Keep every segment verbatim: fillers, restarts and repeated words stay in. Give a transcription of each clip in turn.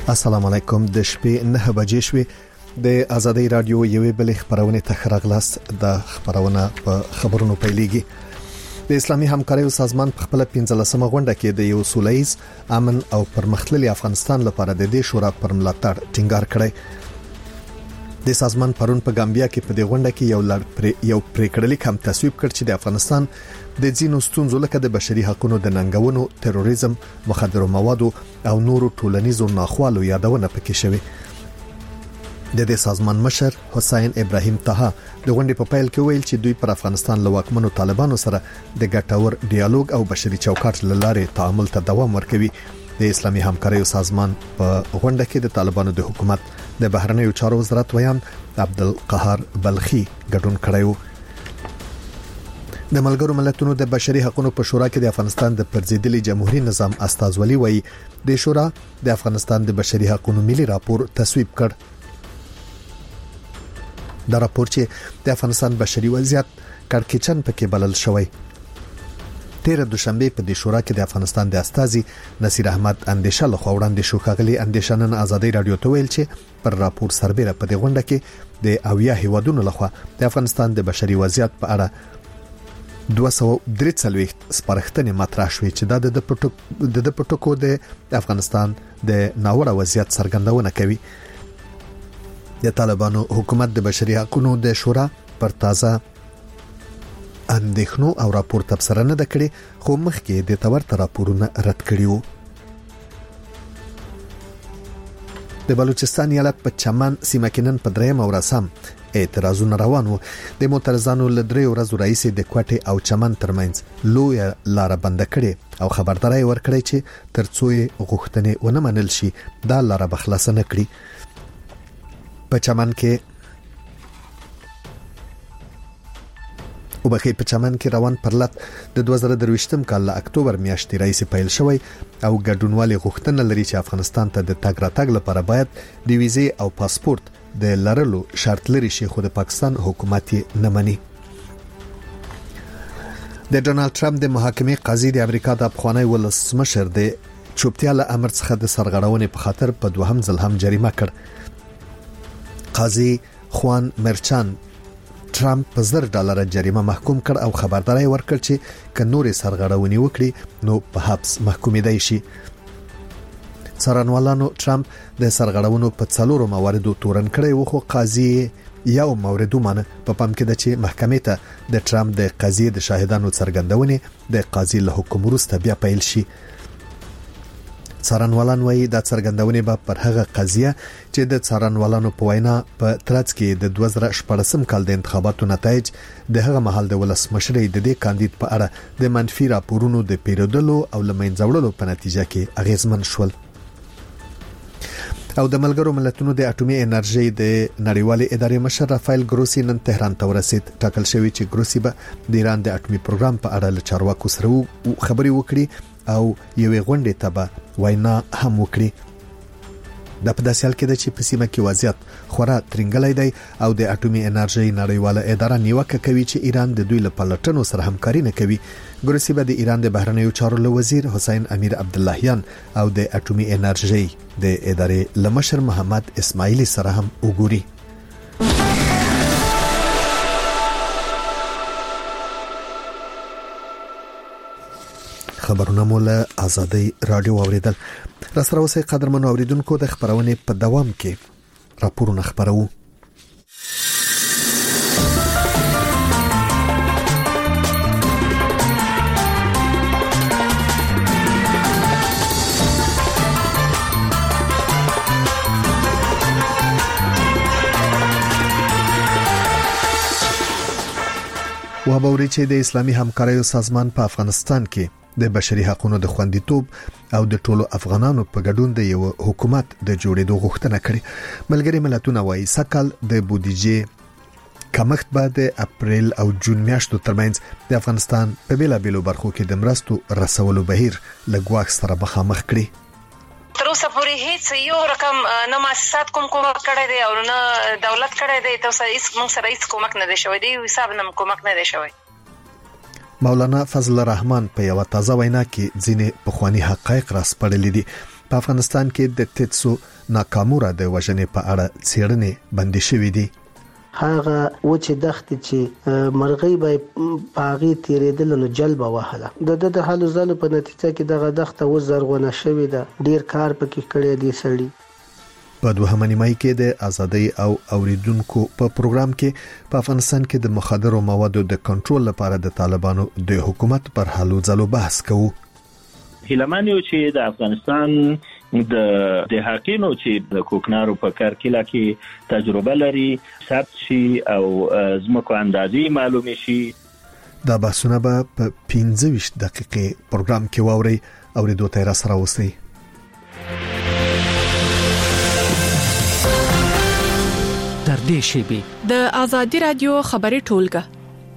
السلام علیکم. د شپې نه بجې شوې د آزادۍ رادیو یوې بل خبرونه تخرغلاس د خبرونه په خبرونو پیلېږي. د اسلامي همکارۍ سازمان په خپل پنځلسمه غونډه کې د یو سولهییز امن او پرمختللي افغانستان لپاره د دې شورا پر ملاتړ ټینګار کړی. د سازمان پرون په ګامبیا کې په دې غونډه کې یو لړ پر یو پریکړلیک هم تصویب کړ چې د افغانستان د ځینو ستونزو لکه د بشري حقوقو د ننګونو، تروریزم، مخدر موادو او نورو ټولنیزو ناخوالو یادونه پکې شوې. د دې سازمان مشر حسین ابراهیم طه د غونډې په پیل کې ویل چې دوی پر افغانستان له واکمنو طالبانو سره د ګټور ډیالوګ او بشري چوکاټ لاره تعامل ته دوام ورکوي. د اسلامي همکارۍ سازمان په غونډه کې د طالبانو د حکومت د بهرنیو چارو وزارت ویان عبدالقهار بلخي ګډون کړیو. د ملګرو ملتونو د بشري حقوقو په شورا کې د افغانستان د پرځېدلي جمهوریت نظام استازولي وایي د شورا د افغانستان د بشري حقوقو ملي راپور تصویب کړ. دا راپور چې د افغانستان بشري وضعیت کړکېچن پکې بلل شوی. تیر دوشنبه په د شورا کې د افغانستان د استازي نصیر احمد اندیشه له خوړاندې شو. خغلی اندیشه نن آزادۍ رادیو ته ویل چې پر راپور سربېره په دې غونډه کې د اویا هیوادونو لخوا د افغانستان د بشري وضعیت په اړه دوه سوه درې څلوېښت سپارښتنې مطرح شوې چې دا د پټو د پټو د افغانستان د ناوړه وضعیت څرګندونه کوي. د طالبانو حکومت د بشري حقوقو د شورا پر تازه اندېښنو او راپور تبصره نه کړي، خو مخکې د تورته راپورونه رد کړیو. د بلوچستان ایالت په چمن سیمه کې نن په دریم او رسم اعتراضونه روان وو. د معترضانو له درې ورځې راهیسې د کوټې او چمن ترمنځ لوی لار بند کړي او خبرداري ورکړي چې ترڅو غوښتنې ونه منل شي دا لار به خلاص نه کړي. په چمن کې او بخې په چمن کې روان پرلط د دوه زره درویشتم کال له اکتوبر میاشتې راهیسې پیل شوی او ګډونوالي غوښتنه لري چې افغانستان ته د تګ راتګ لپاره باید د ویزې او پاسپورت د لرلو شرط لري چې خو د پاکستان حکومت یې نه مني. د ډونالد ټرمپ د محاکمې قاضي د امریکا د افغاني ولسمشر د چوپتیا له امر څخه د سرغړونې په خاطر په دوهم ځل هم جریمه کړ. قاضي خوان مرچان ټرمپ په زر ډالر جریمه محکوم کړ او خبرداري ورکړ چې ک نورې سرغړونې وکړي نو په حبس محکومېدای شي. څارنوالانو ټرمپ د سرغړونو په څلورو مواردو تورن کړی و، خو قاضي یو مورد ومنه. په پام کې د چې محکمې ته د ټرمپ د قضیې د شاهدانو څرګندونې د قاضي له حکم وروسته بیا پیل شي. څارنوالان وایي دا څرګندونې به پر هغه قضیه چې د څارنوالانو په وینا په ترڅ کې د دوه زره شپږم کال د انتخاباتو نتایج د هغه مهال د ولسمشرۍ د دې کاندید په اړه د منفي راپورونو د پیرودلو او لمنځه وړلو په نتیجه کې اغیزمن شول. او د ملګرو ملتونو د اټومي انرژي د نړیوالې ادارې مشر رافایل ګروسی نن تهران ته ورسید. ټاکل شوی چې ګروسی به د ایران د اټومي پروګرام په اړه له چارواکو سره خبري وکړي او یوې غونډې ته به وینا هم وکړي. د په داسې حال کې د چې په سیمه کې وضعیت خورا ترنګلای دی او د اټومي انرژي نړیواله اداره نیوکه کوي چې ایران د دوی له پلټنو سره همکاري نه کوي. ګروسی به د ایران د بهرنیو چارو له وزیر حسین امیر عبداللهیان او د اټومي انرژي د ادارې لمشر محمد اسماعیلی سره هم وګوري. خبرونه مولا آزادۍ رادیو اوریدل. راسره اوسې قدرمن اوریدونکو د خبرونه په دوام کې راپورونه خبرو. وابوري چې د اسلامي همکارۍ سازمان په افغانستان کې د بشري حقوقو د خوندیتوب او د ټولو افغانانو په ګډون د یو حکومت د جوړېدو غوښتنه کړې. ملګری ملتونه وايي سکهال د بودیجې کمښت به د اپریل او جون میاشتو ترمنځ د افغانستان په بیلابېلو برخو کې د مرستو رسولو بهیر له ګواښ سره مخامخ کړي. تر اوسه پورې هیڅ یو رقم نه مؤسسات کوم کومک کړی دی او نه دولت کړی دی. تر اوسه هیڅ موږ سره هیڅ کومک نه دی شوی دی، حساب نه کومک نه دی شوی. مولانا فضل الرحمن په یو تازه وینا کې ځینې پخوانی حقایق راسپړلې دي. په افغانستان کې د تیتسو ناکاموره د وژنې په اړه څېړنې بندي شوې دي. هغه و چې دخت چې مرغۍ به پاغي تیرېدل نو جلبه وهله د د حالو زلو په نتیجه کې دغه دخت و زرغونه شوې ده. ډیر کار پکې کړی دی سړي. په دوهمه نیمه کې د ازادۍ او اوریدونکو په پروګرام کې په افغانستان کې د مخدرو موادو د کنټرول لپاره د طالبانو د حکومت پر حلو ځلو بحث کوو. هیلمن یو چې د افغانستان د د حقینو چې د کوکنارو په کارکله کې تجربه لري ثبت شي او زموږ اندازې معلومه شي. دا بحثونه به په پنځه ویشت دقیقې پروګرام کې واوري او ریډیو ته را سره اوسئ. تر دې شی د ازادي رادیو خبري ټولګه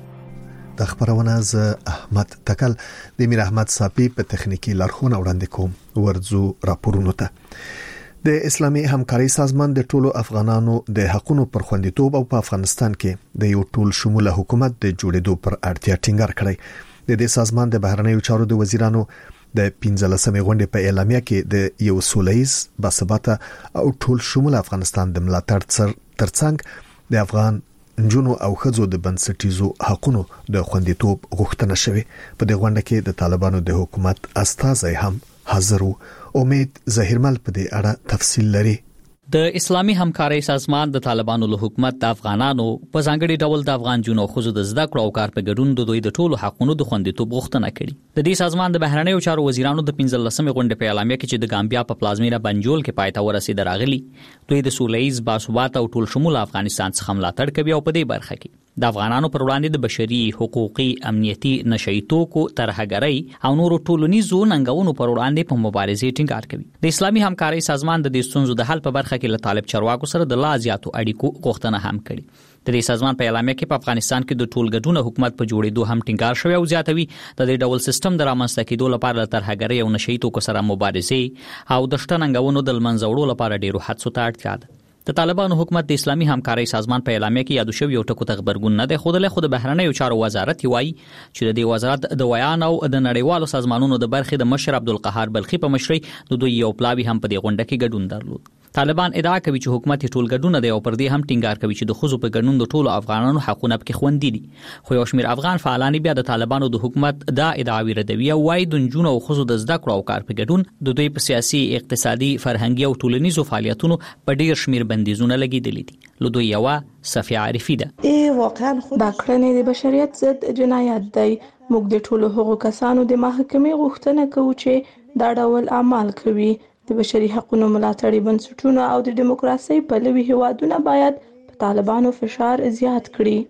د خبرونه ز احمد تکل د میر احمد صافي په تخنیکی لارښوونه وړاندې کوم. ورځو راپورونه ته د اسلامي همکاري سازمان د ټولو افغانانو د حقوقو پر خوندیتوب او په افغانستان کې د یو ټول شموله حکومت د جوړېدو پر اړتیا ټینګار کړی. د دې سازمان د بهرنیو چارو د وزیرانو د پنځلسمې غونډې په اعلامیه کې د یو سولهییز باثباته او ټول شموله افغانستان د ملاتړ ترڅنګ د افغان جنو او خځو د بنسټیزو حقوقو د خوندیتوب غوښتنه شوه. په دې غونډه کې د طالبانو د حکومت استازي هم حاضر وو. امید ظاهرمل په دې اړه تفصیل لري. د اسلامي همکاري سازمان د طالبانو له حکومت د افغانانو په ځانګړي ډول د افغان جنو خځو د زده کړو او کار په ګډون د دوی د ټولو حقوقو د خوندیتوب غوښتنه کړې. د دې سازمان د بهرنیو چارو وزیرانو د پنځلسمې غونډې په اعلامیه کې چې د ګامبیا په پلازمینه بنجول کې پای ته ورسېد راغلي دوی د سولهییز باثباته او ټول شموله افغانستان څخه ملاتړ کوي او په دې برخه کې د افغانانو پر وړاندې د بشري حقوقي امنیتي نشئی توکو ترهګرۍ او نورو ټولنیزو ننګونو پر وړاندې په مبارزې ټینګار کوي. د اسلامي همکاري سازمان د دې ستونزو د حل په برخه کې له طالب چارواکو سره د لا زیاتو اړیکو غوښتنه هم کړې. د دې سازمان په اعلامیه کې په افغانستان کې د ټولګډونه حکومت په جوړېدو هم ټینګار شوی او زیاتوي د دې ډول سیستم د رامنځته کېدو لپاره ترهګرۍ او نشئی توکو سره مبارزې او د شته ننګونو د لمنځه وړو لپاره ډیرو هڅو ته اړتیا ده. د طالبانو حکومت د اسلامي همکاري سازمان په اعلامیه کې یادو شوی یو ټکو ته خبرګون نه دی خوده له خود بهرنیو چارو وزارت وایي چې د دې وزارت د ویان او د نړیوالو سازمانونو د برخې د مشر عبدالقهار بلخي په مشرۍ د دوی یو پلاوی هم په دې غونډه کې ګډون درلود. طالبان ادعا کوي چې حکومت ټول ګډون دی او پر دې هم ټینګار کوي چې د خزو په ګډون د ټولو افغانانو حقوقونه پکې خوندي دي. خو یو شمېر افغان فعالان بیا د طالبانو د حکومت دا ادعاوی ردوي او وايي د جنونو او خزو د زده کړو او کار په ګډون د دوی په سیاسي اقتصادي فرهنګي او ټولنیزو فعالیتونو په ډیر شمېر بندیزونه لګیدلي دي. لدوی یوا صفیه عارفی ده. ای واقعا خود باکړنې د بشریت ضد جنایت دی. موږ د ټولو هغو کسانو د محکمې غوښتنه کوو چې دا ډول اعمال کوي. د بشري حقوقو ملاتړي بنسټونه او د دیموکراسي پلوي هیوادونه باید په طالبانو فشار زیات کړي.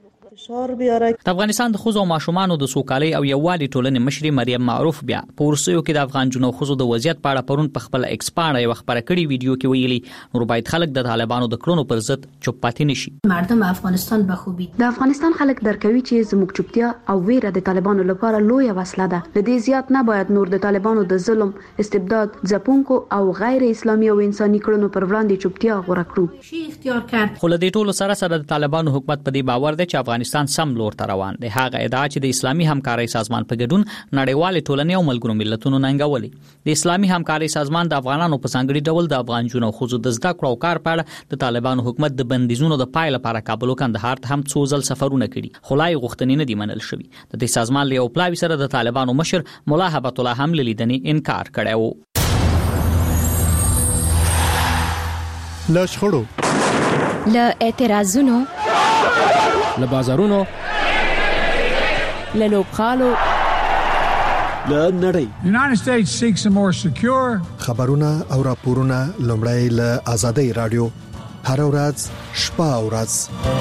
د افغانستان د خزو او ماشومانو د سوکالۍ او یووالي ټولنې مشري مریم معروف بیا په ورسیو کې د افغان جنو خزو د وضعیت په اړه پرون په خپل ایکس باندې یو خبره کړې ویډیو کې ویلي نور باید خلک د طالبانو د کړنو پر ضد چوپ پاتې نشي. مردم افغانستان به خوبي د افغانستان خلک درکوي چې زموږ چوپتیا او ویره د طالبانو لپاره لویه وسله ده. د دې زیات نه باید نور د طالبانو د ظلم، استبداد، ځپونکو او غیر اسلامي او انساني کړنو پر وړاندې چوپتیا غوره کړو. شي اختیار کړ. خو له دې ټولو سره سره د طالبانو حکومت په دې باور دی چې افغانستان سم لور ته روان دی. هغه ادعا چې د اسلامي همکاري سازمان په ګډون نړیوال ټولنې او ملګرو ملتونو ننګولې. د اسلامي همکاري سازمان د افغانانو په ځانګړي ډول د افغان جنو خزو د زده کړو او کار په اړه د طالبانو حکومت د بندیزونو د پای لپاره کابل او کندهار ته هم څو ځل سفرونه کړي خو لا یې غوښتنې نه دي منل شوې. د دې سازمان له یو پلاوي سره د طالبانو مشر مولا هبت الله هم لیدنې انکار کړی و. له شخړو، له اعتراضونو، له بازارونو، له لوبخالو، له نړۍ. United States seeks a more secure. خبرونه او راپورونه لومړی له ازادۍ رادیو هر ورځ شپه او ورځ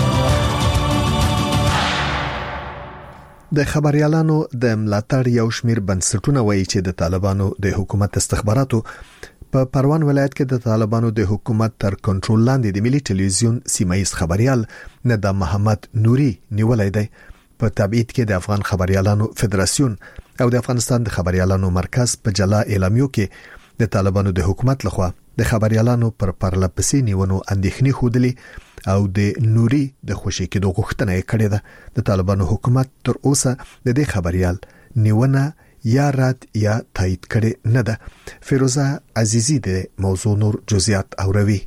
د خبريالانو د ملاتړ یو شمیر بنسټونه وایي چې د طالبانو د حکومت استخباراتو په پروان ولایت کې د طالبانو د حکومت تر کنټرول لاندې د ملي ټلویزیون سیمایي خبريال ندا محمد نوري نیولای دی. په تبعید کې د افغان خبريالانو فدراسیون او د افغانستان د خبريالانو مرکز په جلا اعلامیو کې د طالبانو د حکومت لخوا د خبريالانو پر پرلپسې نیونو اندېښنې خوده او د نوري د خوشي کېدو غوښتنه کړې ده. د طالبانو حکومت تر اوسه د دې خبريال نیونه یا رد یا تایید کړي نه ده. فیروزه عزیزی د موضوع نور جزئیات اوروي.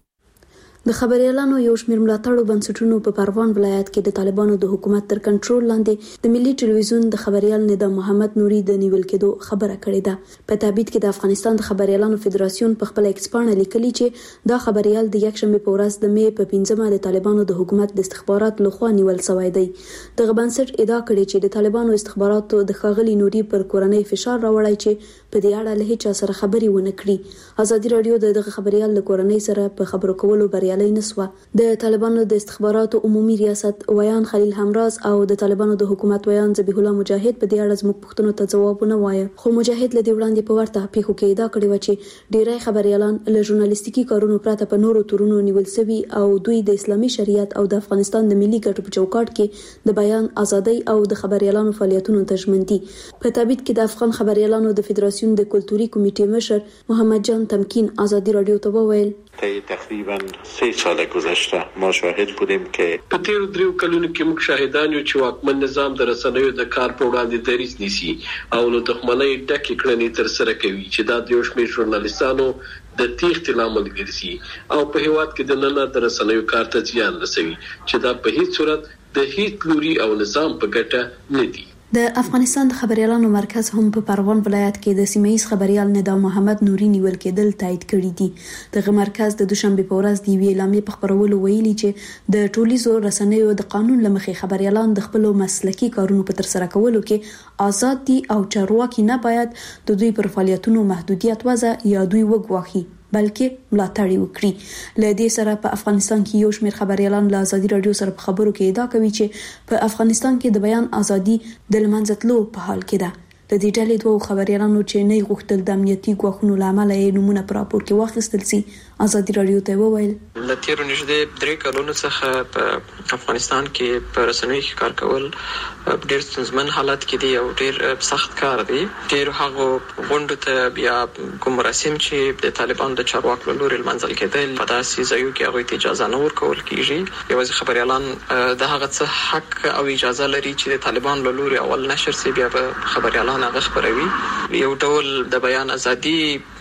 د خبريالانو یو شمېر ملاتړو بنسټونو په پروان ولایت کې د طالبانو د حکومت تر کنټرول لاندې د ملي ټلویزیون د خبريال نظام محمد نوري د نیول کېدو خبره کړې ده. په تابعیت کې د افغانستان د خبريالانو فدراسیون په خپل ایکسپانه لیکلي چې دا خبريال د یک شنبه په ورځ د مې په پنځمه د طالبانو د حکومت د استخباراتو لخوا نیول شوی دی. د بنسټ ادعا کړې چې د طالبانو استخباراتو د خاغلی نوري پر کورنۍ فشار راوړی چې په دې اړه له هیڅ سره خبري ونه کړي. ازادي رادیو د دغه خبريال له کورنۍ سره په خبرو کولو بریالي نسوه. د طالبانو د استخباراتو عمومي ریاست ویان خلیل همراز او د طالبانو د حکومت ویان ذبیح الله مجاهد په دې اړه زموږ پوښتنو ته ځواب نه وایي. خو مجاهد له دې وړاندې په ورته پیښو کې ادعا کړې و چې ډیری خبريالان له ژورنالیستیکي کارونو پرته په نورو تورونو نیول شوي او دوی د اسلامي شریعت او د افغانستان د ملي ګټو په چوکاټ کې د بیان ازادي او د خبريالانو فعالیتونو ته ژمن دي. په تابعیت کې د افغان خبريالانو د فدراسیون د کلتوري کمیټې مشر محمد جان تمکین ازادي رادیو ته وویل تقریبا سه سال گذشته ما شاهد بودیم که په تیر دریو کلونو کې موږ شاهدان یو چې واکمن نظام د رسنیو د کار په وړاندې دریځ نیسي او له دښمنۍ ډکې کړنې تر سره کوي چې دا د یو شمېر ژورنالیستانو د تېښتې لامل ګرځي او په هیواد کې د نن د رسنیو کار ته زیان رسوي چې دا په هیڅ صورت د هیڅ لوري او نظام په ګټه نه دي. د افغانستان د خبريالانو مرکز هم په پروان ولایت کې د سیمه‌ایز خبريال نظام محمد نوري نیول کېدل تایید کړی دي. دغه مرکز د دوشنبه په ورځ د ویلې اعلامیې په خبرولو ویلي چې د ټولیزو رسنیو د قانون لمخې خبريالان د خپل مسلکي کارونو په تر سره کولو کې آزاد دي او چارواکي نه باید د دوی پر فعالیتونو محدودیت وضع یا دوی وګواهي بلکې ملاتړ وکړي. لدې سره په افغانستان کې یو شمېر خبريالان له ازادي رادیو سره په خبرو کې ادعا کوي چې په افغانستان کې د بیان ازادي د لمنځه تلو په حال کې ده. د دې ډلې دوه خبريالانو چې نه غوښتل د امنیتي ګواښونو لامل یې نمونه پر راپور کې واخیستل سي ازادي رادیو ته وویل د تیرو نږدې درې کلونو څخه په افغانستان کې په رسنیو کې کار کول ډېر ستونزمن حالت کې دی او ډېر سخت کار دی. ډېر هغه غونډو ته بیا کوم رسم چې د طالبانو د چارواکو له لوري لمنځل کېدل په داسې ځایو کې هغه ته اجازه نه ورکول کیږي. یوازې خبريالان د هغه څه حق او اجازه لري چې د طالبانو له لوري اول نشر سي بیا به خبريالان هغه خبروي. یو ډول د بیان ازادي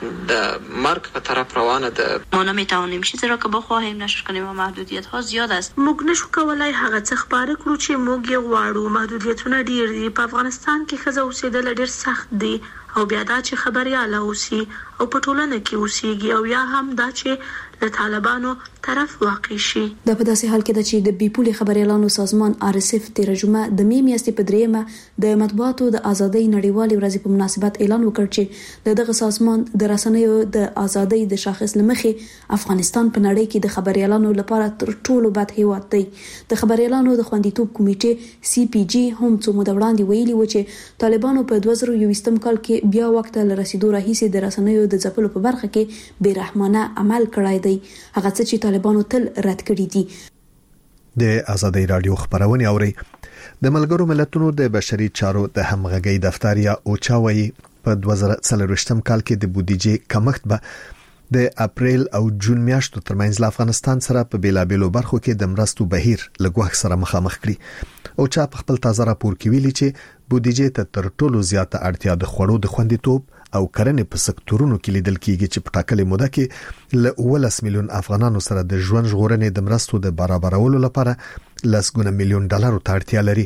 د مرګ په طرف روانه ده. ما نمیتوانیم چیزی را که بخواهیم نشر کنیم و محدودیت ها زیاد است. موږ نشو کولای هغه څه خبرې کړو چې موږ یې غواړو. محدودیتونه ډیر دي. په افغانستان کې ښځه اوسېدل ډیر سخت دي او بیا دا چې خبريال اوسي او په ټولنه کې اوسيږي او یا هم دا چې د طالبانو طرف واقع شي. د په داسې حال کې د چې د بیپولي خبريالانو سازمان آر اس اف تیر جمعه د می میاشتې په دریمه د مطبوعاتو د ازادۍ نړیوالې ورځې په مناسبت اعلان وکړ چې دغه سازمان د رسنیو د ازادۍ د شاخص لمخې افغانستان په نړۍ کې د خبريالانو لپاره تر ټولو بد هیواد دی. د خبريالانو د خوندیتوب کمیټې سی پی جی هم څو مده وړاندې ویلي و چې طالبانو په دوه زره یوویشتم کال کې بیا وخت له رسیدو راهیسې د رسنیو د ځپلو په برخه کې بې رحمانه عمل کړی دی. هغه څه چې طالبانو تل رد کړی دي. د ازادي رادیو خبرونه اوري. د ملګرو ملتونو د بشري چارو د همغږي دفتر یا اوچاوي په دوه زره څلرویشتم کال کې د بودیجې کمښت به د اپریل او جون میاشتو ترمنځ له افغانستان سره په بیلابېلو برخو کې د مرستو بهیر لګوښ سره مخامخ کړي. او چا په خپل تازه راپور کې ویلي چې بودیجې ته تر ټولو زیاته اړتیا د خوړو د خوندیتوب او کرنې په سکتورونو کې لیدل کیږي چې په ټاکلې موده کې له اوولس میلیون افغانانو سره د ژوند ژغورنې د مرستو د برابرولو لپاره لسګونه میلیون ډالر ته اړتیا لري.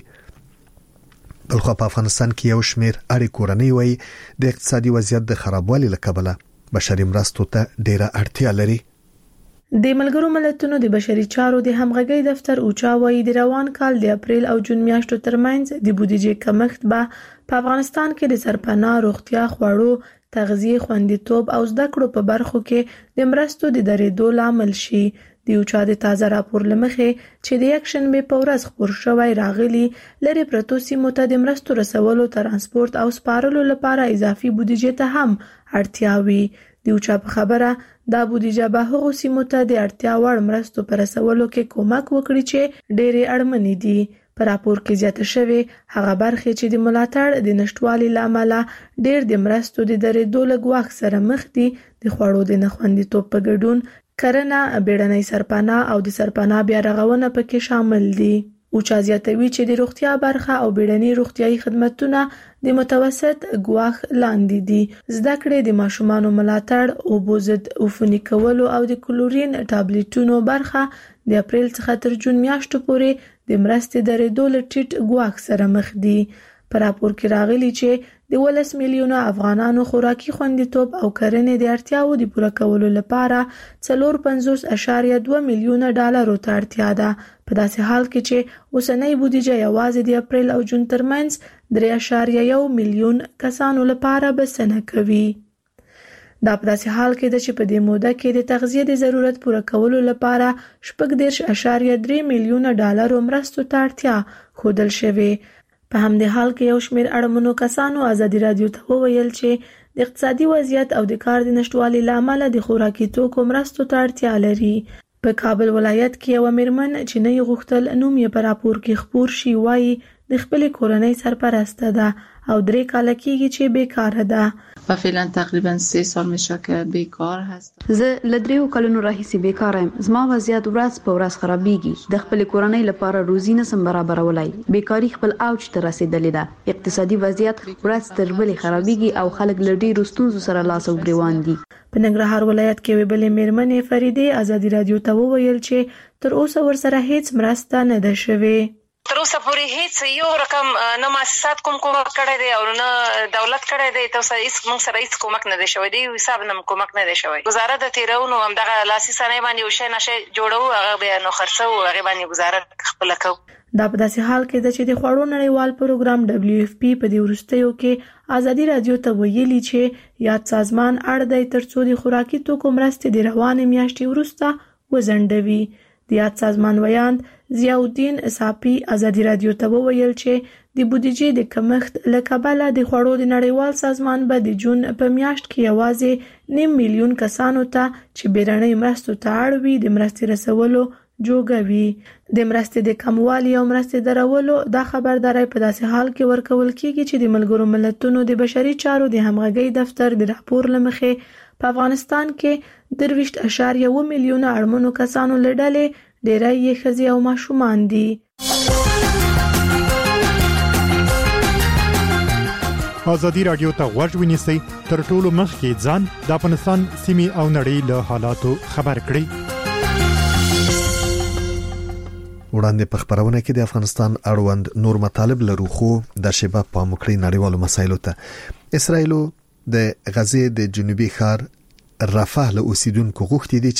بلخو په افغانستان کې یو شمېر اړې کورنۍ وایي د اقتصادي وضعیت د خرابوالي له کبله بشري مرستو ته ډیره اړتیا لري. د ملګرو ملتونو د بشري چارو د همغږي دفتر اوچاوي د روان کال د اپریل او جون میاشتو ترمنځ د بودیجې کمښت به په افغانستان کې د سرپناه روغتیا خوړو تغذیه خوندیتوب او زده کړو په برخو کې د مرستو د درېدو لامل شي. د اوچا د تازه راپور لمخې چې د یک شنبه په ورځ خبر شوی راغلی لري پروتو سیمو ته د مرستو رسولو ترانسپورت او سپارلو لپاره اضافي بودیجې ته هم اړتیا وي. د اوچا په خبره دا بودیجه به هغو سیمو ته د اړتیا وړ مرستو پر رسولو کې کومک وکړي چې ډېرې اړمنې دي. په راپور کې زیاته شوی هغه برخې چې د ملاتړ د نشټوالي لامل ډېر د مرستو د درېدو له ګواښ سره مخ دي. د خوړو د نخوندیتوب په ګډون کرنه، بیړنۍ سرپناه او د سرپناه بیا رغونه پکې شامل دي. اوچا زیاتوي چې د روغتیا برخه او بیړني روغتیايي خدماتونه د متوسط ګواښ لاندې دي. زده کړې د ماشومانو ملاتړ او بوزد عفوني کولو او د کلورین ټابلیټونو برخه د اپریل څخه تر جون میاشتو پورې د مرستې درېدو له ټیټ ګواښ سره مخ دي. په راپور کې راغلي چې د ولس میلیونه افغانانو خوراکي خوندیتوب او کرنې د اړتیاو د پوره کولو لپاره څلور پنځوس اعشاریه دوه میلیونه ډالرو ته اړتیا ده. په داسې حال کې چې اوسنۍ بودیجه یوازې د اپریل او جون ترمنځ درې اعشاریه یو میلیون کسانو لپاره بسنه کوي. دا په داسې حال کې ده چې په دې موده کې د تغذیې د ضرورت پوره کولو لپاره شپږ دېرش اعشاریه درې میلیونه ډالرو مرستو ته اړتیا ښودل شوې. په همدې حال کې یو شمېر اړمنو کسانو ازادي راډیو ته وویل چې د اقتصادي وضعیت او د کار د نشټوالي له امله د خوراکي توکو مرستو ته اړتیا لري. په کابل ولایت کې یو میرمن چې نه یې غوښتل نوم یې په راپور کې خپور شي وایي د خپلې کورنۍ سرپرسته ده او درې کاله کېږي چې بیکاره ده. و فعلا تقریبا سه سال میشه که بیکار هستم. زه له دریو کلونو راهیسې بیکاره یم. زما وضعیت ورځ په ورځ خرابېږي. د خپلې کورنۍ لپاره روزي نسم برابرولای. بیکاری خپل اوج ته رسیدلې ده. اقتصادي وضعیت ورځ تر بلې خرابېږي او خلک له ډېرو ستونزو سره لاس او ګریوان دي. په ننګرهار ولایت کې یوې بلې میرمنې فریدې ازادي راډیو ته وویل چې تر اوسه ورسره هیڅ مرسته نه ده شوې. تر اوسه پورې هیڅ یو رقم نه مؤسسات کوم کومک کړی دی او نه دولت کړی دی. تر اوسه هیڅ موږ سره هیڅ کومک نه دی شوی دی. حساب نه کومک نه دی شوی. گزاره د تیرونو همدغه لاسي صنایع باندې یو شی نشي جوړو هغه بیا نو خرڅو هغه باندې گزاره خپل کوو. دا په داسې حال کې ده چې د خوړو نړیوال پروګرام دبلیو اف پی په دې وروستیو کې ازادي راډیو ته ویلي چې یاد سازمان اړ دی ترڅو د خوراکي توکو مرستې د روانې میاشتې وروسته وځنډوي. د یاد سازمان ویاند ضیاءالدین صافي ازادي راډیو ته وویل چې د بودیجې د کمښت له کبله د خوړو د نړیوال سازمان به د جون په میاشت کې یوازې نیم میلیون کسانو ته چې بیړنۍ مرستو ته اړ وي د مرستې رسولو جوګوي. د مرستې د کموالي او مرستې درولو دا خبرداري په داسې حال کې ورکول کیږي چې د ملګرو ملتونو د بشري چارو د همغږي دفتر د راپور لمخې په افغانستان کې درویشت اعشاریه اووه میلیونه اړمنو کسانو له ډلې ډېری یې ښځې او ماشومان دي. ازادي راډیو ته غوږ ونیسئ تر ټولو مخکې ځان د افغانستان سیمې او نړۍ له حالاتو خبر کړئ. وړاندې په خبرونه کې د افغانستان اړوند نور مطالب لرو خو د شبه په مکړی نړیوالو مسایلو ته اسرایل د غزې د جنوبي ښار رفح له اوسیدونکو غوښتي دي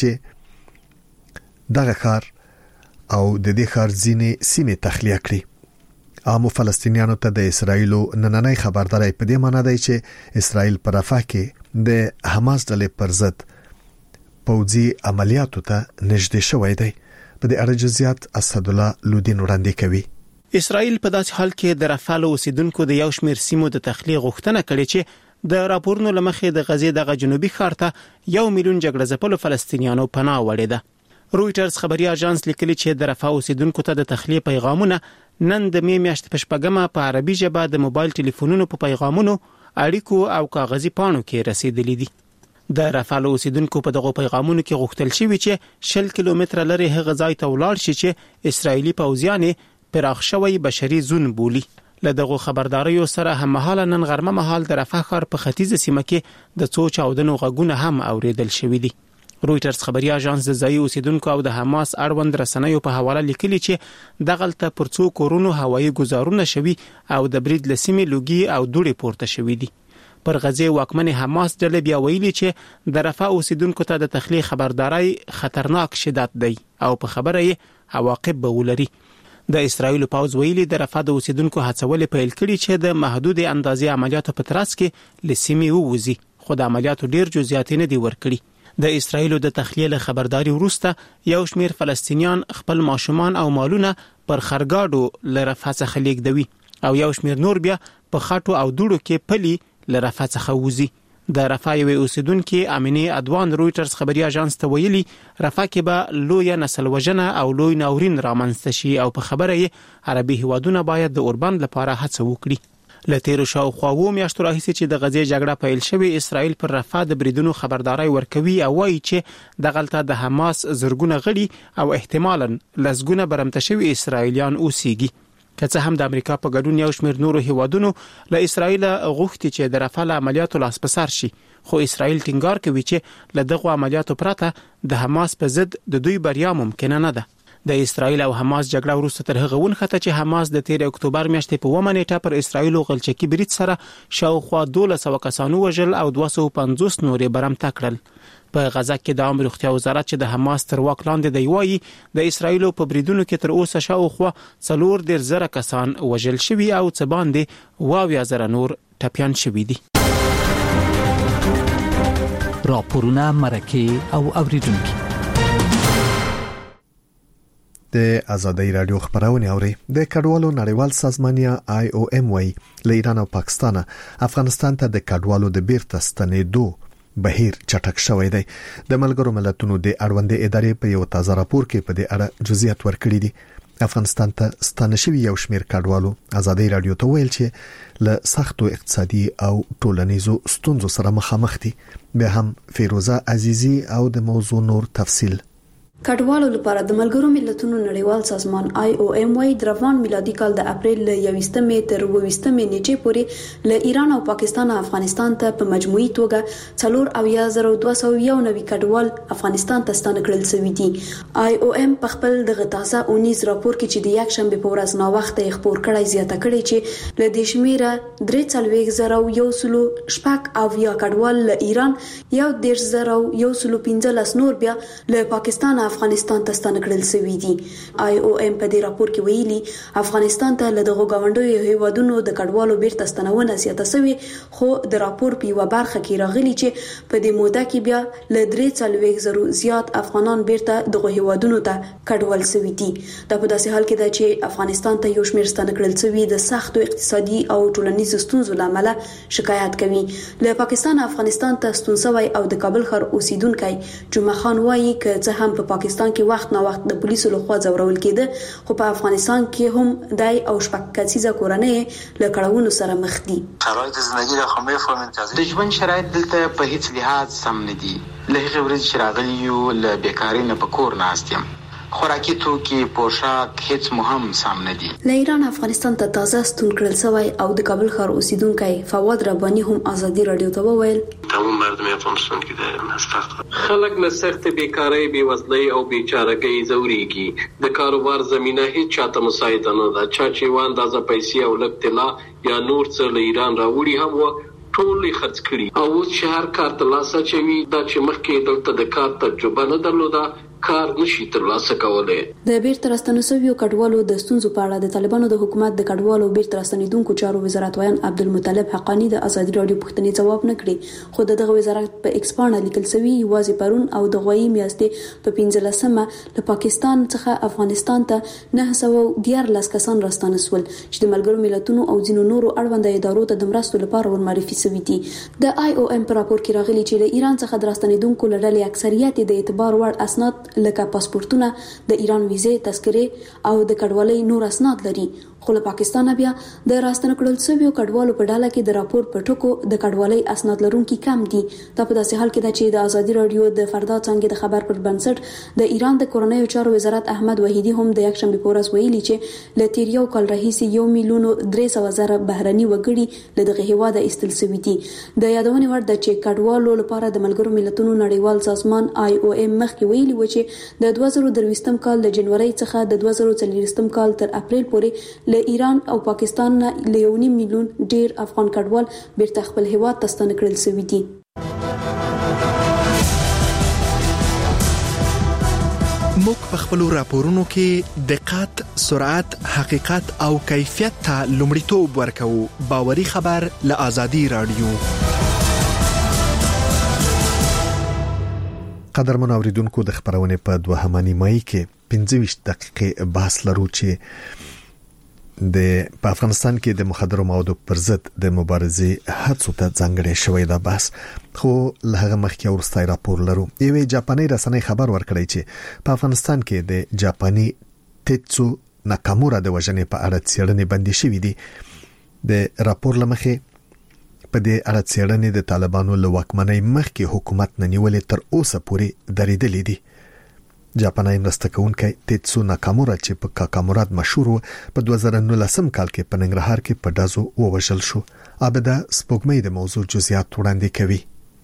چې دغه ښار او د دې ښار ځینې سیمې تخلیه کړي. عامو فلسطینیانو ته د اسرایل نننۍ خبرداري په دې معنی دی چې اسرایل په رفح کې د حماس ډلې پر ضد پوځي عملیاتو ته نږدې شوی دی. په دې اړه جزئیات اسد الله لودین وړاندې کوي. اسرایل په داسې حال کې د رفح له اوسیدونکو د یو شمېر سیمو د تخلیه غوښتنه کړې چې د راپورونو لمخې د غزې دغه جنوبي ښار ته یو میلیون جګړه ځپلو فلسطینیانو پناه وړې ده. رويټرز خبري اژانس لیکلي چې د رفح اوسیدونکو ته د تخلیه پیغامونه نن د می میاشتې په شپږمه په عربي ژبه د موبایل ټلیفونونو په پیغامونو اړیکو او کاغذي پاڼو کې رسیدلي دي. د رفح له اوسیدونکو په دغه پیغامونو کې غوښتل شوی چې شل کیلومتره لري هغه ځای ته ولاړ شي چې اسرایلی پوځیان پراخ شوی بشري زون بولی. له دغه خبرداريو سره هم مهاله نن غرمه مهال د رفح ښار په ختیځه سیمه کې د څو چاودنو غږونه هم اوریدل شوې دي. رويټرز خبري اژانس د ځایي اوسیدونکو او د حماس اړوند رسنیو په حواله لیکلي چې دغلته پر څو کورونو هوایي گزارونه شوي او د برید لسیمې لوګي او دوړې پورته شوي دي. پر غزې واکمن حماس ډلې بیا ویلي چې د رفح اوسیدونکو ته د تخلیه خبرداري خطرناک شدت دی او په خبره یې عواقب به ولري. د اسرایل پوځ ویلي د رفح د اوسیدونکو هڅول پیل کړي چې د محدود اندازې عملیاتو په ترڅ کې لسیمې ووزي خو د عملیاتو ډیر جزئیات نه دي ورکړي. د اسرایل د تخلیه له خبرداري وروسته یو شمیر فلسطینیان خپل ماشومان او مالونه پر خرګاډو له رفح څخه لیږدوي او یو شمیر نور بیا په خاطو او دوړو کې پلي له رفح څخه وځي. د رفح یو اوسیدونکو امینه ادوان رويټرز خبري اژانس ته ویلي رفح کې به لوی نسل وژنه او لوی ناورین رامنځته شي او په خبره یې عربي هوادونه باید د اوربند لپاره هڅه وکړي. له تیرو شاوخوا و میاشتو راهیسې چې د غزې جګړه پیل شوې، اسرائیل پر رفح د بریدونو خبرداري ورکوي او وایي چې دغلته د حماس زرګونه غړي او احتمالاً لسګونه برمته شوي اسرائیلیان اوسېږي. که څه هم د امریکا په ګډون یو شمېر نورو هیوادونو له اسرائیل غوښتي چې د رفح له عملیاتو لاس په سر شي، خو اسرائیل ټینګار کوي چې له دغو عملیاتو پرته د حماس په ضد د دوی بریا ممکنه نه ده. د اسرائیل او حماس جګړه وروسته تر هغه ونښته چې حماس د تیر اکتوبر میاشتې په اوومه نیټه پر اسرائیل غلچکي برید سره شاوخوا دولس سوه کسانو وژل او دوه سوه پنځوس نورې برمته کړل. په غزا کې د عامه روغتیا وزارت چې د حماس تر واک لاندې دی وایي د اسرائیل په بریدونو کې تر اوسه شاوخوا څلور دېرش زره کسان وژل شوي او څه باندې اووه اویا زره نور ټپیان شوي دي. راپورونه، مرکې او اوریدونکي د ازادۍ رادیو خبرونه اوري. د کډوالو نړیوال سازمان یا آی او ام وايي له ایران او پاکستان افغانستان ته د کډوالو د بیرته ستنېدو بهیر چټک شوی دی. د ملګرو ملتونو د اړوندې ادارې په یو تازه راپور کې په دې اړه جزئیات ورکړي دي. افغانستان ته ستانه شوی یو شمېر کډوالو ازادۍ رادیو ته ویل چې له سختو اقتصادي او ټولنیزو ستونزو سره مخامخ دي. به هم فیروزه عزیزی او د موضوع نور تفصیل. کډوالو لپاره د ملګرو ملتونو نړیوال سازمان آی او ام وايي د روان میلادي کال د اپریل له یوویشتمې تر اوویشتمې نیټې پورې له ایران او پاکستان افغانستان ته په مجموعي توګه څلور اویا زره دوه سوه یو نوي کډوال افغانستان ته ستانه کړل شوي دي. آی او ام په خپل د غتازه اونیز راپور کې چې د یک شنبه په ورځ نا وخت یې خبر کړی زیاته کړی چې له دې شمیره درې څلوېښت زره یو سلو شپږ اویا کډوال له ایران، یو دېرش زره یو سلو پنځلس نور بیا له پاکستان افغانستان ته ستانه کړل شوي دي. آی او ام په دې راپور کې ویلي افغانستان ته له دغو ګاونډیو هیوادونو د کډوالو بیرته ستنونه زیاته شوې، خو د راپور په یوه برخه کې راغلي چې په دې موده کې بیا له درې څلوېښت زره زیات افغانان بیرته دغو هیوادونو ته کډوال شوي دي. دا په داسې حال کې ده چې افغانستان ته یو شمېر ستانه کړل شوي د سختو اقتصادي او ټولنیزو ستونزو له امله شکایت کوي. له پاکستان افغانستان ته ستون شوی او د کابل ښار اوسیدونکی جمعه خان وایي که څه هم په پاکستان کې وخت نه وخت د پولیسو لخوا ځورول کېده، خو په افغانستان کې هم دای او شپږ کسیزه کورنۍ له کړهونو سره مخ دي. شرایط زندگی له خمه فرمنتازي د ژوند شرایط دلته په هیڅ لحاظ سم نه دي. له هغه ورځې چې راغلي یو له بیکاری نه په کور ناست یم، خوراکي توکي، پوشاک هیڅ مهم سم نه دي. له ایران افغانستان ته تازه ستون کړل شوی او د کابل ښار اوسیدونکی فواد ربانی هم ازادي رادیو ته وویل تمام مردم افغانستان کې د سخت خلک له سخت بیکاری، بیوزلۍ او بیچارهګۍ ځوريږي. د کاروبار زمينه هیڅ چاته مساعده نه ده. چا چې و اندازه پیسې او لږ طلا یا نور څه له ایران راوړي هم و ټول خرڅ کړي او اوس چې هر کار ترلاسه چوي دا چې مخکې دلته د کار تجربه نه درلوده کار نشي ترلاسه کولای. د بیرته راستنو شویو کډوالو د ستونزو په اړه د طالبانو د حکومت د کډوالو بیرته راستنیدونکو چارو وزارت وایي عبدالمطلب حقانی د ازادي رادیو پوښتنې ځواب نه کړي، خو دغه وزارت په ایکس باندې لیکل شوی یوازې پرون او د غوي میاشتې په پنځلسمه له پاکستان څخه افغانستان ته نه سوه دیارلس کسان راستانه شول چې د ملګرو ملتونو او ځینو نورو اړوند ادارو ته د مرستو لپاره ورمعرفي شوي دي. د آی او ام په راپور کې راغلي چې له ایران څخه د راستنیدونکو لړلې اکثریت د اعتبار وړ اسناد لکه پاسپورتونه، د ایران ویزې، تذکرې او د کډوالۍ نور اسناد لري، خو له پاکستان بیا د راستنه کړل شویو کډوالو په ډله کې د راپور په ټکو د کډوالۍ اسناد لرونکي کم دي. دا په داسې حال کې ده چې د ازادي رادیو د فردا څنګه د خبر پر بنسټ د ایران د کورنیو چارو وزارت احمد وحیدی هم د یک شنبه په ورځ ویلي چې له تیر یو کال راهیسې یو میلیون درې سوه زره بهرني وګړي له دغه هیواده ایستل شوي دي. د یادونې وړ ده چې کډوالو لپاره د ملګرو ملتونو نړیوال سازمان آی او ام مخکې ویلي و چې د دوه زره درویشتم کال د جنوري څخه د دوه زره څلوېښتم کال تر اپریل پورې له ایران او پاکستان نه له یو نیم میلیون ډیر افغان کډوال بیرته خپل هیواد ته ستانه کړل شوي دي. موږ په خپل راپورونو کې دقت، سرعت، حقیقت او کیفیت ته لومړیتوب ورکوو. باوري خبر له ازادي رادیو. قدرمن اوریدونکو، د خبرونه په دوهمه نیمایي کې پنځه ویشت دقیقې بحث لرو چې د په افغانستان کې د مخدرو موادو پر ضد د مبارزې هڅو ته ځانګړی شوی دا بحث، خو له هغه مخکې ورستای راپور لرو. یوې جاپاني رسنۍ خبر ورکړی چې په افغانستان کې د جاپاني تیتسو ناکامورا د وژنې په اړه څېړنې بندي شوې دي. د راپور لمخې په دې اړه څېړنې د طالبانو له واکمنۍ مخکې حکومت نه نیولې تر اوسه پورې درېدلې دي. جاپاني مرسته کوونکی تیتسو ناکامورا چې په کاکاموراد مشهور و په دوه زره نولسم کال کې په ننګرهار کې په ډازو ووژل شو. عابده سپوږمۍ د موضوع جزئیات وړاندې کوي.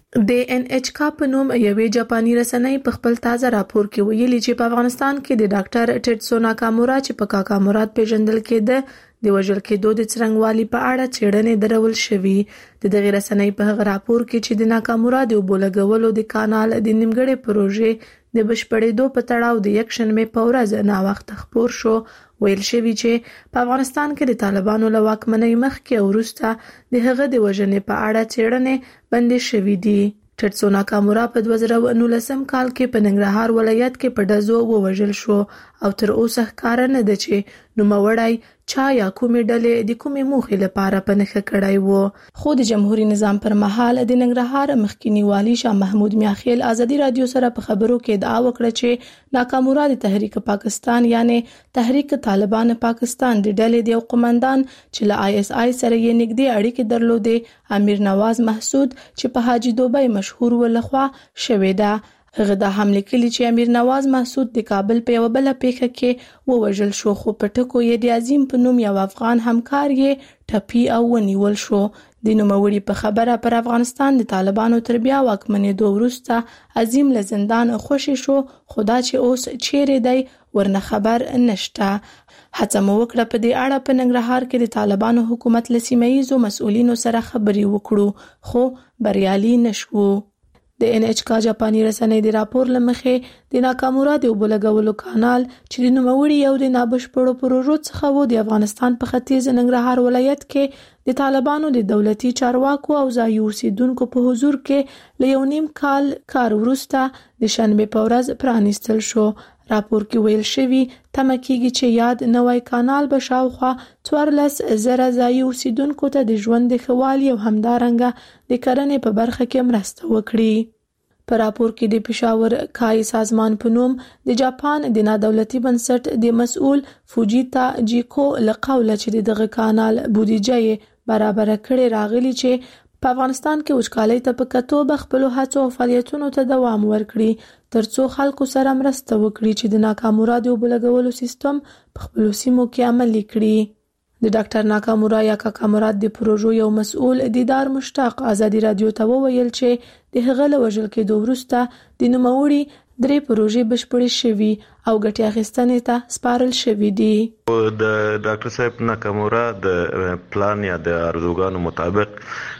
د ان ایچ کا په نوم یوې جاپاني رسنۍ په خپل تازه راپور کې ویلي چې په افغانستان کې د ډاکټر تیتسو ناکامورا چې په کاکاموراد پیژندل کېده د وژل کېدو د څرنګوالي په اړه څېړنې درول شوې. د دغه رسنۍ په هغه راپور کې چې د ناکامورا د وبولګولو د کانال د نیمګړې پروژې د بشپړېدو په تړاو د یک شنبه په ورځ نا وخت خبر شو ویل شوی چې په افغانستان کې د طالبانو له واکمنۍ مخکې او وروسته د هغه د وژنې په اړه څېړنې بندې شوې دي. تیتسو ناکامورا په دوه زره نولسم کال کې په ننګرهار ولایت کې په ډزو ووژل شو او تر اوسه ښکاره نه ده چې نوموړی چا یا کومې ډلې د کومې موخې لپاره په نښه کړی و. خو د جمهوریت نظام پر مهال د ننګرهار مخکینی والی شاه محمود میاخیل ازادي رادیو سره په خبرو کې ادعا وکړه چې ناکامورا د تحریک پاکستان یعنی تحریک طالبان پاکستان د ډلې د قومندان چې له آی اس آی سره یې نږدې اړیکې درلودې امیر نواز محسود چې په حاجی دوبی مشهور ولخوا شوې ده. هغه د حمله کلی چې امیر نواز محسود د کابل په یو بل پیښه کې ووژل شو خو په ټکو یې د عظیم په نوم یو افغان همکار یې ټپي او ونیول شو. د نوموړي په خبره پر افغانستان د طالبانو تر بیا واکمنېدو وروسته عظیم له زندان خوشی شو خدا چې اوس چیرې دی ورنه خبر نشته. هڅه مو وکړه په دې اړه په ننګرهار کې د طالبانو حکومت له سیمه‌ییزو مسؤلینو سره خبرې وکړو خو بریالي نشو. د ان ایچ کا جاپاني رسنۍ د راپور لمخې د ناکامورا د وبولګولو کانال چې د نوموړي یو د نابشپړو پروژو څخه و د افغانستان په ختیځ ننګرهار ولایت کې د طالبانو د دولتي چارواکو او ځایي اوسیدونکو په حضور کې له یو نیم کال کار وروسته د شنبه په ورځ پرانیستل شو. راپور کې ویل شوی تمه کېږي چې یاد نوی کانال به شاوخوا څوارلس زره ځایي اوسیدونکو ته د ژوند د ښه والي او همدارنګه د کرنې په برخه کې مرسته وکړي. په راپور کې د پېښور کای سازمان په نوم د جاپان د نادولتي بنسټ د مسؤل فوجیتا جیکو له قوله چې دغه کانال بودیجه یې برابر کړي راغلي چې په افغانستان کې وچکالۍ ته په کتو به خپل هڅو او فعالیتونو ته دوام ورکړي ترڅو خلکو سره مرسته وکړي چې د ناکامورا د وبولګولو سیستم په خپل سیمو کې عملي کړي. د ډاکټر ناکامورا یا کاکامورا د پروژو یو مسؤل دیدار مشتاق ازادي رادیو ته وویل چې د هغه له وژل کېدو وروسته د نوموړي درې پروژې بشپړې شوي او ګټې اخیستنې ته سپارل شوي دي. د ډاکټر صاحب ناکامورا د پلان یا د ارزوګانو مطابق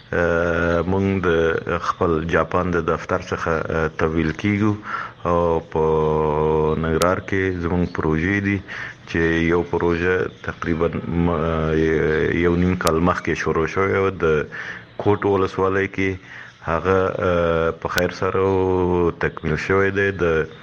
مونږ د خپل جاپان د دفتر څخه تحویل کیږو او په ننګرهار کې زموږ پروژې دي چې یو پروژه تقریبا یو نیم کال مخکې شروع شوې و د کوټ ولسوالۍ کې هغه په خیر سره تکمیل شوې ده د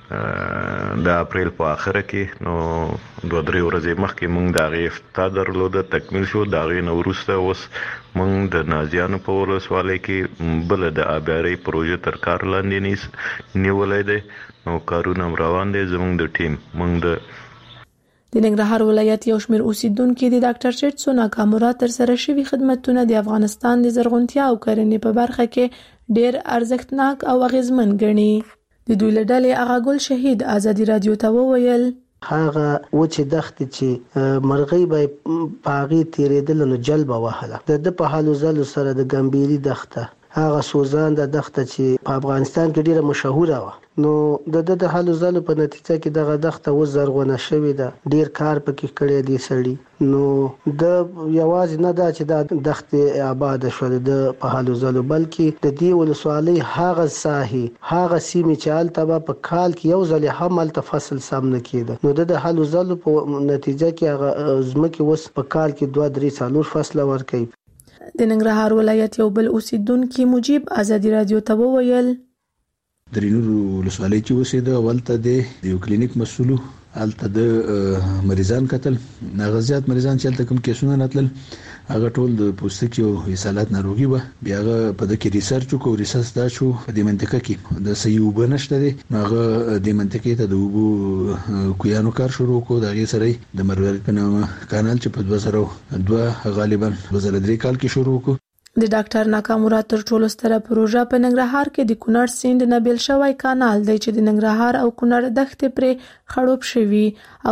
د اپریل په اخره کې نو دوه درې ورځې مخکې مونږ د هغې افتتاح درلوده تکمیل شو. د هغې نه وروسته اوس مونږ د نازیانو په ولسوالۍ کې بله د آبیارۍ پروژه تر کار لاندې نیولی دی نو کارونه هم روان دی. زمونږ د ټیم مونږ د د ننګرهار ولایت یو شمېر اوسیدونکو د ډاکټر تیتسو ناکامورا تر سره شوي خدمتونه د افغانستان د زرغونتیا او کرنې په برخه کې ډېر ارزښتناک او اغیزمن ګڼي. د دوی له ډلې هغه ګل شهید ازادي رادیو ته وویل هغه وچې دښتې چې مرغۍ به په هغې تېرېدله نو جلبه وهله. د ده په هلو ځلو سره د ګمبیري دښته هغه سوزان د دښته چې په افغانستان کې ډیره مشهوره وه نو د د د هلو ځلو په نتیجه کې دغه دښته اوس زرغونه شوې ده ډیر کار پکې کړی دی سړي نو د یوازې نه دا چې دا دښتې آباد شول د په هلو ځلو بلکې د دې ولسوالۍ هغه ساحې هغه سیمې چې هلته په کال کې یو ځل هم هلته فصل سم نه کېده نو د د هلو ځلو په نتیجه کې هغه ځمکې اوس په کال کې دوه درې څلور فصله ورکوي. د ننګرهار ولایت یو بل اوسیدونکي مجیب ازادي رادیو ته وویل درینور ولسوالۍ چې اوسېده ولته د یو کلینیک مسؤل الته د مریضان قتل ناغزيات مریضان چې الته کوم کیسونه نتل هغه ټول د پوستکي او حسالات ناروغي و بیا هغه په د کې ریسرچ وکړو ریسرچ دا شو په دې منطقه کې د سيوب نشته دي هغه د منطقې ته د وبو کویانو کار شروع کو د غي سره د مروارید په نامه کانال چې په دوه زره دوه غالبا دوه زره درې کال کې شروع کو د ډاکټر ناکامورا تر ټولو ستره پروژه په ننګرهار کې د کونړ سیند نه بیل شوی کانال دی چې د ننګرهار او کونړ دښتې پرې خړوب شوی او